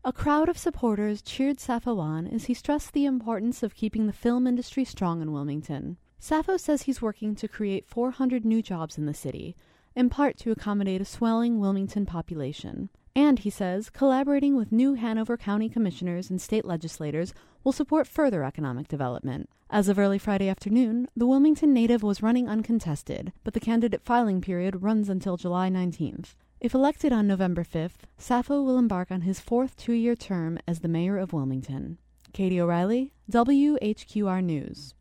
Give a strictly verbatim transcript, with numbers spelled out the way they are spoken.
A crowd of supporters cheered Sappho on as he stressed the importance of keeping the film industry strong in Wilmington. Sappho says he's working to create four hundred new jobs in the city, in part to accommodate a swelling Wilmington population. And, he says, collaborating with new Hanover County commissioners and state legislators will support further economic development. As of early Friday afternoon, the Wilmington native was running uncontested, but the candidate filing period runs until July nineteenth. If elected on November fifth, Sappho will embark on his fourth two-year term as the mayor of Wilmington. Katie O'Reilly, W H Q R News.